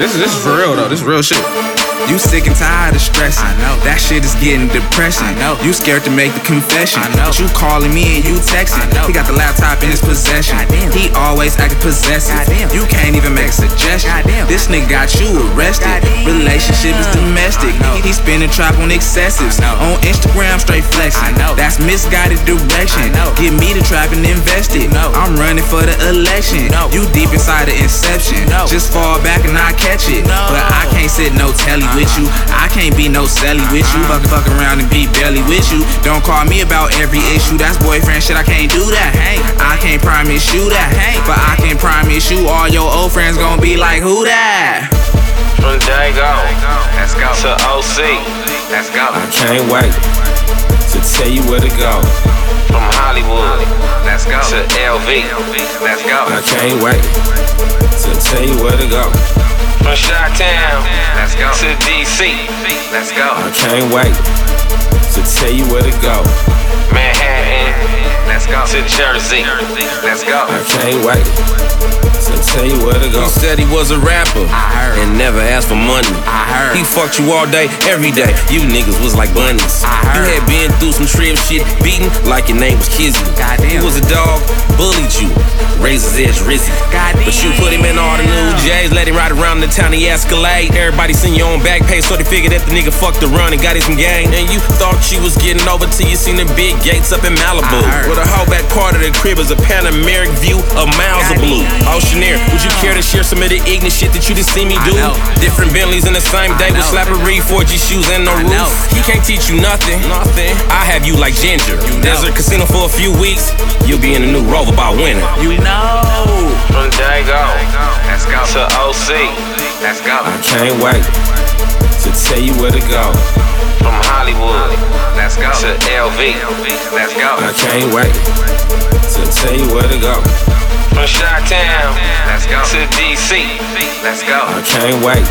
This is for real though. This is real shit. You sick and tired of stressing. I know. That shit is getting depressing. I know. You scared to make the confession. I know. But you calling me and you texting. I know. He got the laptop in his possession. Goddamn. He always acting possessive. Goddamn. You can't even make a suggestion. Goddamn. This nigga got you arrested. Goddamn. Relationship is domestic. I know. He spinning trap on excessives. I know. On Instagram straight flexing. I know. That's misguided direction. I know. Get me to trap and invest it. No. I'm running for the election. No. You deep inside the inception. No. Just fall back and I catch it. No. But I can't sit no telly with you. I can't be no celly with you. Fuck around and be belly with you. Don't call me about every issue. That's boyfriend shit. I can't do that. I can't promise you that. But I can promise you all your old friends gon' be like, who that? From Dago, Let's go. to OC, Let's go. I can't wait to tell you where to go. from Hollywood Let's go. to LV, Let's go. I can't wait to tell you where to go. from Chi-Town Let's go. to DC, Let's go. I can't wait to tell you where to go. Manhattan Let's go. to Jersey. Let's go. I can't wait to tell you where to go. He said he was a rapper I heard. and never asked for money. I heard. He fucked you all day, every day. You niggas was like bunnies. I heard. You had been through some trip shit, beaten like your name was Kizzy. Goddamn. He was a dog, bullied you, razor's edge Rizzy. Goddamn. But you put him in all the new J's, let him ride around the town, he Escalade. Everybody seen you on back page, so they figured that the nigga fucked around and got him some game. And you thought you was getting over till you seen the big gates up in Malibu. I heard. With a whole back part of the crib is a panoramic view of miles of blue. Oceanair, would you care to share some of the ignorant shit that you just see me do? I know. Different Bentleys in the same day with know. slappery, 4G shoes and no I roof. know. He can't teach you nothing. I have you like Ginger. You know. Desert Casino for a few weeks, you'll be in the new Rover by winter. You know. From Dago Let's go. to OC, Let's go. I can't wait to tell you where to go. from Hollywood Let's go. to LV, Let's go. I can't wait to tell you where to go. from Chi-Town Let's go. to DC, Let's go. I can't wait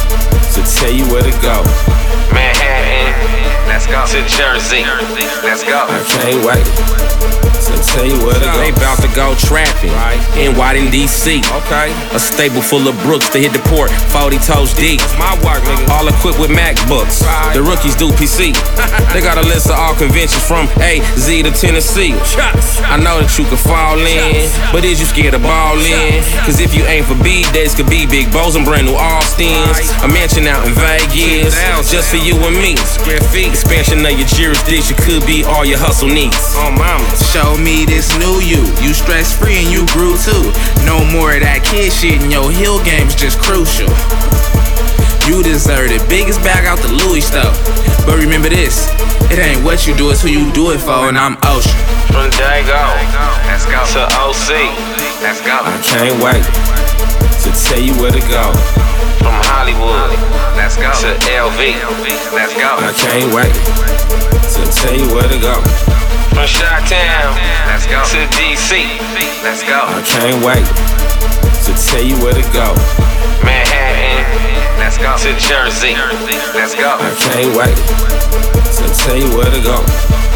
to tell you where to go. Manhattan Let's go. to Jersey. Let's go. I can't wait to tell you where to They go. bout to go trapping in Washington, D.C. Okay, A stable full of brooks to hit the port, 40 toes deep. my work, nigga. All equipped with MacBooks. Right. The rookies do PC. They got a list of all conventions from A, Z to Tennessee. I know that you could fall in, but is you scared to ball in? Cause if you aim for B-days, could be big bows and brand new Austins. A mansion out in Vegas, just for you and me. Square feet, expansion of your jurisdiction could be all your hustle needs. Oh, mama. Show me this new you. You stress free and you grew too. No more of that kid shit and your heel game's just crucial. You deserve the biggest bag out the Louis store. But remember this, it ain't what you do, it's who you do it for, and I'm Ocean. From Dago Let's go. to OC, Let's go. I can't wait to tell you where to go. from Hollywood Let's go. to LV, Let's go. I can't wait to tell you where to go. from Chi-Town Let's go. to DC, Let's go. I can't wait to tell you where to go. Manhattan Let's go. to Jersey. Let's go. I can't wait to tell you where to go.